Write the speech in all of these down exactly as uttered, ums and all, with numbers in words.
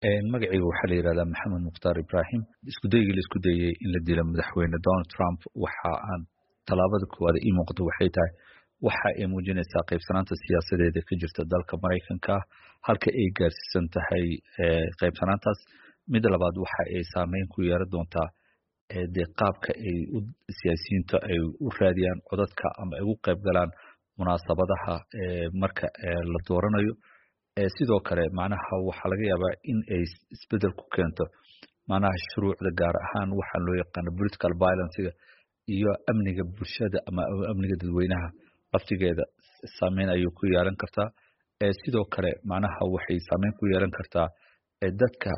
magacaygu waxaa la yidhahdaa maxamed mukhtaar ibraahim isku daygii la isku dayey in la dilo madaxweyne donald trump waxa aan tallaabada koowaad ii muuqato waxay tahay waxa ay muujinaysaa qaybsanaanta siyaasadeeda ka jirta dalka maraykanka halka ay gaarsiisan tahay qaybsanaantaas mid labaad waxa ay saameyn ku yeelan doontaa dee qaabka ay siyaasiyiinta ay u raadiyaan codadka ama ay ugu qayb galaan munaasabadaha marka la dooranayo sidoo kale macnaha waxaa laga yaabaa in ay isbedel ku keento macnaha shuruucda gaar ahaan waxaa loo yaqaano political violencega iyo amniga bulshada ama amniga dadweynaha laftigeeda saameyn ayuu ku yeelan kartaa sidoo kale macnaha waxay saameyn ku yeelan kartaa dadka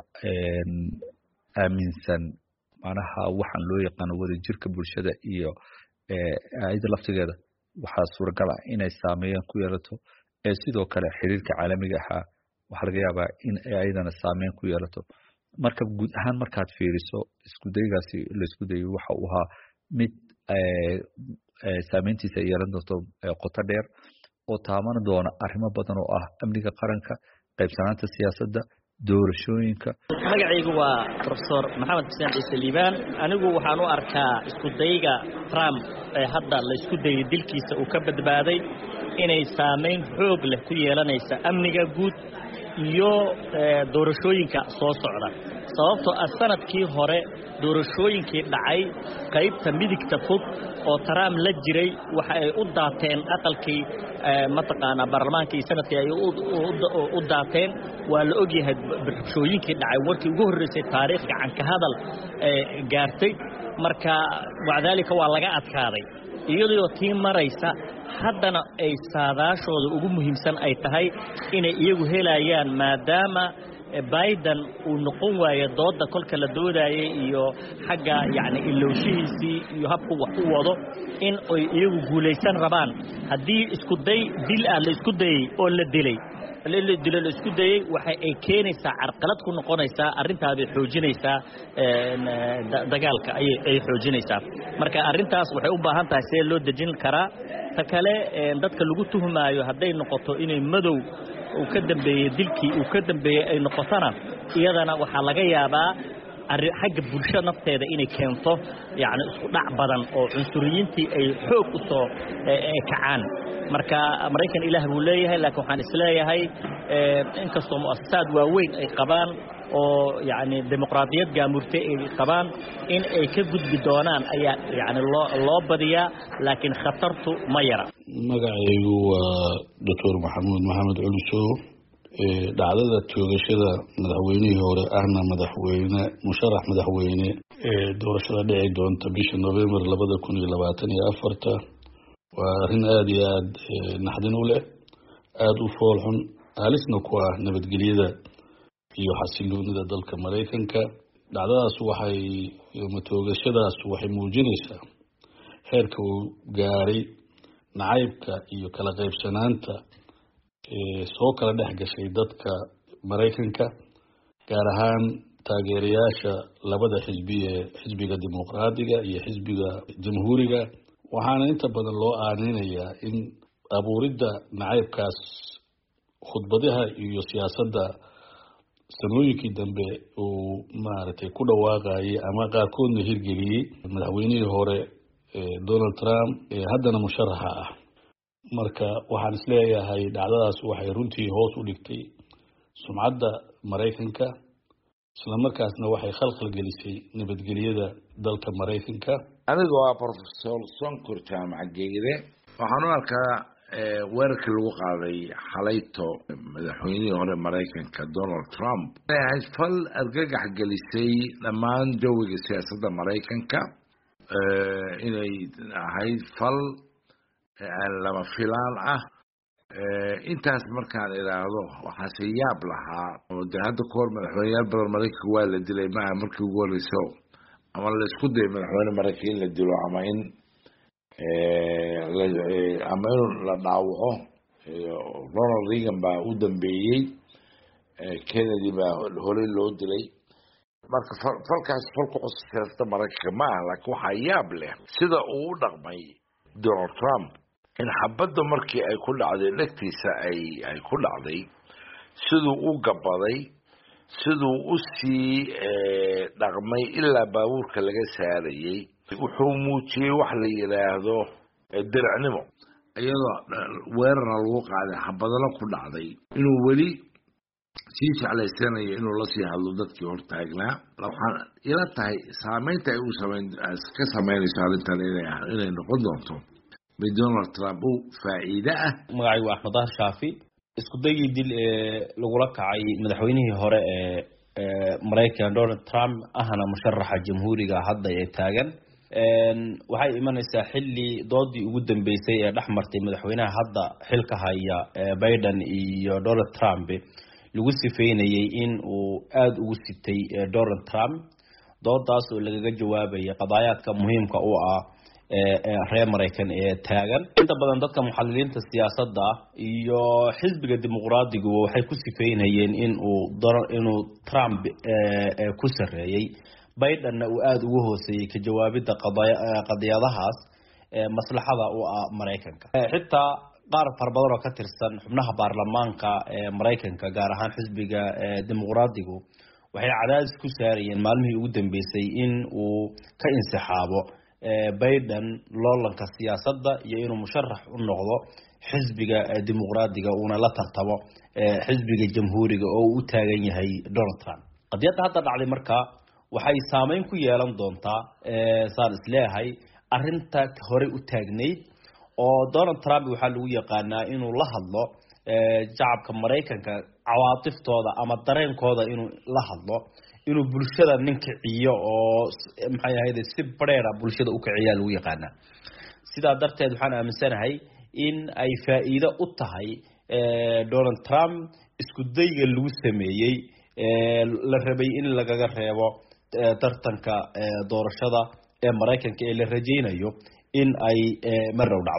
aaminsan macnaha waxaan loo yaqaano wadajirka bulshada iyo ayada laftigeeda waxaa suuragal ah inay saameeyaan ku yeelato sidoo kale xiriirka caalamiga ahaa waxaa laga yaabaa in ayadana saameyn ku yeelato marka guud ahaan markaad fiiriso isku daygaasi la isku dayo waxa uu ahaa mid saameyntiisa ay yeelan doonto qoto dheer oo taaban doona arrimo badan oo ah amniga qaranka qaybsanaanta siyaasadda doorashooyinka. magacaygu waa professor maxamed xuseen ciise liibaan anigu waxaan u arkaa isku dayga Trump ee hadda la isku dayay dilkiisa uu ka badbaaday inay saameyn xoog leh ku yeelanaysa amniga guud iyo doorashooyinka soo socda sababtoo ah sanadkii hore doorashooyinkii dhacay qaybta midigta fog oo Trump la jiray waxa ay u daateen aqalkii mataqaana baarlamaanka iyo sanadkii ay u daateen waa la ogyahay doorashooyinkii dhacay warkii ugu horeysay taariikh gacan ka hadal gaartay marka wacdaalika waa laga adkaaday iyadoo tii maraysa haddana ay saadaashooda ugu muhiimsan ay tahay inay iyagu helayaan maadaama Biden uu noqon waayo dooda kolka la doodayay iyo xagga yaani ilowshihiisii iyo habku wax u wado in ay iyagu guuleysan rabaan haddii isku day dil ah la isku dayay oo la dilay la dilay la isku dayay waxa ay keenaysaa carqalad ku noqonaysaa arrintaas ay xoojinaysaa dagaalka ay ay xoojinaysaa marka arrintaas waxay u baahan tahay si loo dejin karaa ta kale dadka lagu tuhmaayo hadday noqoto inay madow uu ka dambeeyay dilkii uu ka dambeeyay ay noqotana iyadana waxa laga yaabaa xagga bulshada nafteeda inay keento yaani isku dhac badan oo cunsuriyiintii ay xoog u soo kacaan marka Mareykan Ilaah buu leeyahay laakiin waxaan isleeyahay in kastoo muassasaad waaweyn ay qabaan oo yaani dimuqraadiyad gaamurtay ay qabaan in ay ka gudbi doonaan ayaa yaani loo loo badiyaa laakiin khatartu ma yara magacaygu waa doctor maxamuud maxamed culiso dhacdada toogashada madaxweynihii hore ahna madaxweyne musharax madaxweyne ee doorashada dhici doonta bisha November labada kun iyo labaatan iyo afar waa arrin aad iyo aad naxdin u leh aad u fool xun alisna ku ah nabadgelyada iyo xasiloonida dalka Mareykanka dhacdadaas waxay toogashadaas waxay muujinaysaa heerka uu gaaray nacaybka iyo kala qaybsanaanta ee soo kala dhex gashay dadka Mareykanka gaar ahaan taageerayaasha labada xisbi ee xisbiga dimuqraadiga iyo xisbiga jamhuuriga waxaana inta badan loo aaninayaa in abuuridda nacaybkaas khudbadaha iyo siyaasadda sanooyinkii dambe uu maaragtay ku dhawaaqayay ama qaarkoodna hirgeliyey madaxweynihii hore Donald Trump ee haddana musharaxa ah marka waxaan isleeyahay dhacdadaas waxay runtii hoos u dhigtay sumcadda Mareykanka isla markaasna waxay khalkhal gelisay nabadgelyada dalka Mareykanka aniga waa professor Sonkor jaamac geeyde waxaan u arkaa weerarkii lagu qaaday xalayto madaxweynihii hore Mareykanka Donald Trump ay fal argagax gelisay dhammaan jawiga siyaasadda Mareykanka inay ahayd fal lama filaan ah intaas markaan iraahdo waxa si yaab lahaa oo hadda koor madaxweynaha badan Mareykanka waa la dilay ma markii ugu horeysay ama la isku day madaxweyne Mareykanka in la dilo ama in ee ama la dhaawaco Ronald Reagan baa u dambeeyay Kennedy baa hore loo dilay marka falkaas falku cusub Mareykanka ma laakiin waxa yaab leh sida uu u dhaqmay Donald Trump in xabadda markii ay ku dhacday dhagtiisa ay ay ku dhacday sidoo uu gabaday siduu u sii dhaqmay ilaa baabuurka laga saarayay wuxuu muujiyey wax la yidhaahdo diracnimo iyadoo weerarna lagu qaaday xabadalo ku dhacday inuu weli sii jeclaysanayo inuu la sii hadlo dadkii hortaagnaa waxaan ila tahay saameynta ay u samayn ka samaynayso arrintan inay noqon doonto mid Donald Trump uu faa'iido ah. magacaygu Axmed Dahir Shaafi isku dayay dil ee lagula kacay madaxweynihii hore ee Mareykanka Donald Trump ahna musharaxa jamhuuriga hadda ee taagan waxay imanaysaa xilli doodii ugu dambeysay ee dhaxmartay madaxweynaha hadda xilka haya Biden iyo Donald Trump lagu sifeynayay in uu aad ugu sitay Donald Trump doodaas oo lagaga jawaabay qadaayadka muhiimka u ah ee reer Mareykan ee taagan inta badan dadka muxalliliinta siyaasadda iyo xisbiga dimuqraadigu waxay ku sifeynayeen in uu inuu Trump ku sareeyay Biden uu aad ugu hooseeyay ka jawaabida qadiyadahaas maslaxada u ah Mareykanka xitaa qaar farbadan oo ka tirsan xubnaha baarlamaanka ee Mareykanka gaar ahaan xisbiga dimuqraadigu waxay cadaadis ku saarayeen maalmihii ugu dambeysay in uu ka insaxaabo Biden loolanka siyaasadda iyo inuu musharax u noqdo xisbiga dimuqraadiga una la tartamo xisbiga jamhuuriga oo uu taagan yahay Donald Trump qadiyada hadda dhacday marka waxay saameyn ku yeelan doontaa saan isleeyahay arinta hore u taagneyd oo Donald Trump waxa lagu yaqaanaa inuu la hadlo shacabka Mareykanka cawaatiftooda ama dareenkooda inuu la hadlo inuu bulshada ninka ciyo oo maxay ahayd si bareera bulshada u kiciyaa lagu yaqaanaa sidaa darteed waxaan aaminsanahay in ay faa'iido u tahay Donald Trump isku dayga lagu sameeyay la rabay in lagaga reebo tartanka doorashada ee Mareykanka ee la rajaynayo in ay mar